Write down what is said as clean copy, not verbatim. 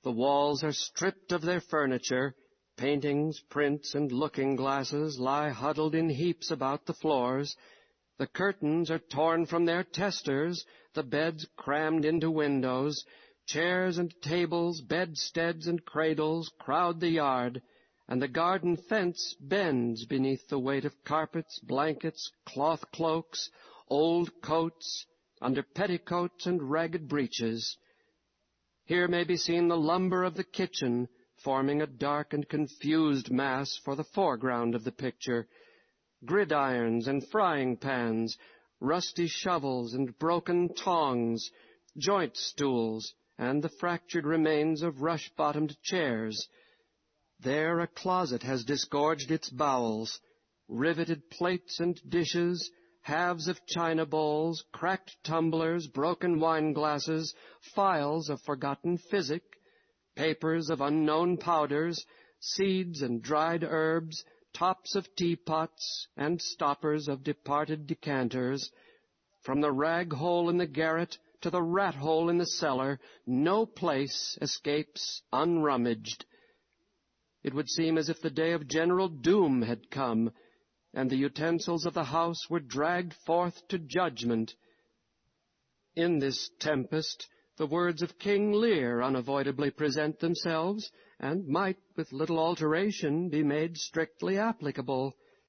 The walls are stripped of their furniture. Paintings, prints, and looking-glasses lie huddled in heaps about the floors. The curtains are torn from their testers, the beds crammed into windows. Chairs and tables, bedsteads and cradles crowd the yard, and the garden fence bends beneath the weight of carpets, blankets, cloth cloaks, old coats, under petticoats and ragged breeches. Here may be seen the lumber of the kitchen, forming a dark and confused mass for the foreground of the picture. Gridirons and frying pans, rusty shovels and broken tongs, joint stools, and the fractured remains of rush-bottomed chairs. There a closet has disgorged its bowels, riveted plates and dishes, halves of china bowls, cracked tumblers, broken wine glasses, phials of forgotten physic, papers of unknown powders, seeds and dried herbs, tops of teapots, and stoppers of departed decanters. From the rag hole in the garret to the rat hole in the cellar, no place escapes unrummaged. It would seem as if the day of general doom had come, and the utensils of the house were dragged forth to judgment. In this tempest, the words of King Lear unavoidably present themselves, and might, with little alteration, be made strictly applicable.